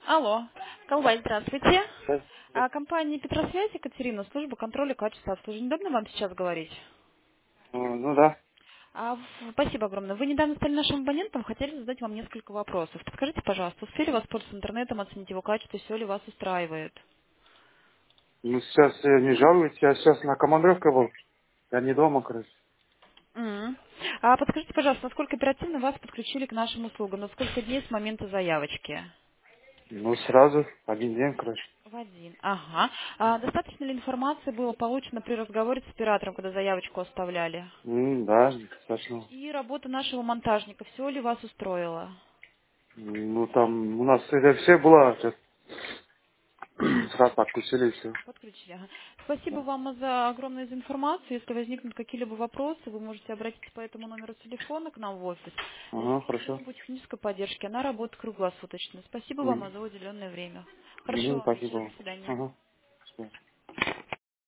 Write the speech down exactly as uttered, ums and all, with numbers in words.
Алло. Колбай, здравствуйте. Да, да. А, компания Петросвязь, Екатерина, служба контроля качества обслуживания. Удобно вам сейчас говорить? Ну, ну да. А, в- спасибо огромное. Вы недавно стали нашим абонентом, хотели задать вам несколько вопросов. Подскажите, пожалуйста, успели воспользоваться интернетом, оценить его качество, все ли вас устраивает? Ну сейчас я не жалуюсь, я сейчас на командировке был. Я не дома, короче. М. А подскажите, пожалуйста, насколько оперативно вас подключили к нашим услугам? На сколько дней с момента заявочки? Ну сразу, один день, короче. В один. Ага. А достаточно ли информации было получено при разговоре с оператором, когда заявочку оставляли? М, да, достаточно. И работа нашего монтажника, все ли вас устроило? Ну там у нас это все было, сейчас сразу подключили и все. Подключили. Ага. Спасибо вам за огромную за информацию. Если возникнут какие-либо вопросы, вы можете обратиться по этому номеру телефона к нам в офис. Ага, Здесь хорошо. служба технической поддержки. Она работает круглосуточно. Спасибо вам М, за уделенное время. м, Хорошего вам вечера. спасибо. До свидания. Ага. Всё.